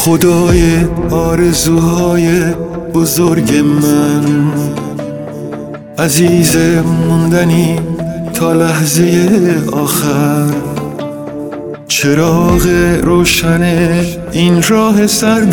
خدای آرزوهای بزرگ من، عزیز موندنی تا لحظه آخر، چراغ روشن این راه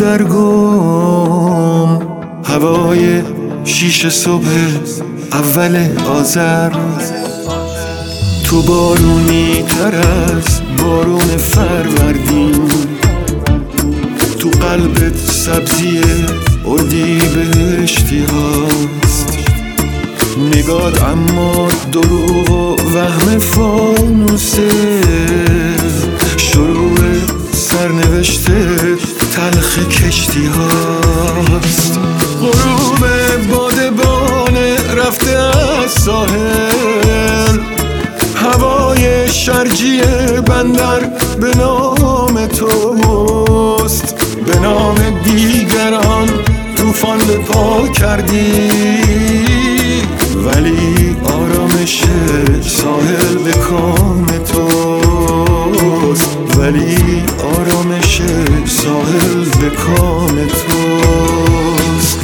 سردرگم، هوای 6 صبح اول آذر، تو بارونی تر از بارون فروردین، تو قلبت سبزی اردیبهشتی هاست، نگات اما دروغ و وهم فانوسه، شروع سرنوشت تلخ کشتی هاست، غروب بادبان رفته از ساحل، هوای شرجی بندر به نام توست، به نام دیگران طوفان به پا کردی، ولی آرامش ساحل به کام توست، ولی آرامش ساحل به کام توست.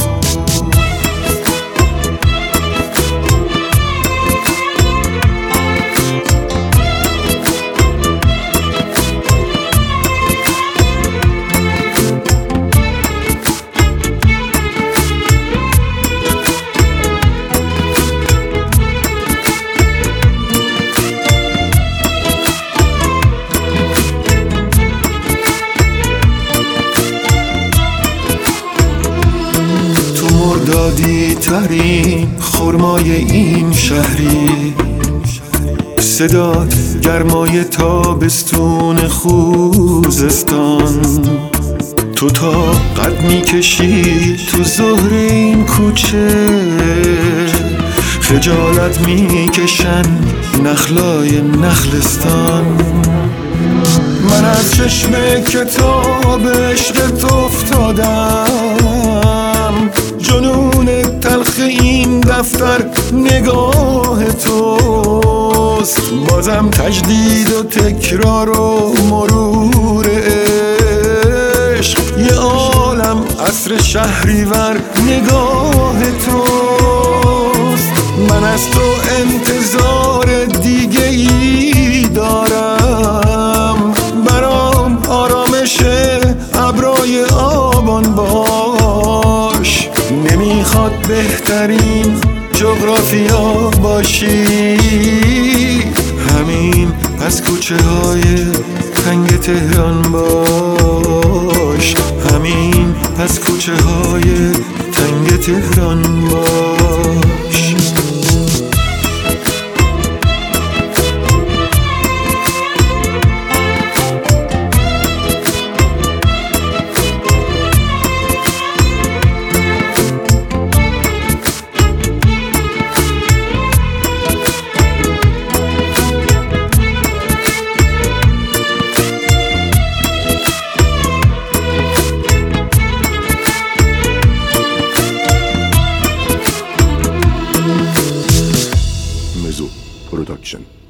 دادی ترین خرمای این شهری، صدات گرمای تابستون خوزستان، تو تا قد میکشی تو ظهر این کوچه، خجالت میکشن نخلای نخلستان، من از چشم کتاب عشقت افتادم، جنون تلخ این دفتر نگاه توست، بازم تجدید و تکرار و مرور عشق، یه عالم عصر شهریور نگاه توست، من از تو انتظار دیگه ای دارم، برام آرامش ابرای آبان باش، نمیخواد بهترین جغرافیا باشی، همین از کوچه های تنگ تهران باش، همین از کوچه های تنگ تهران باش. Production.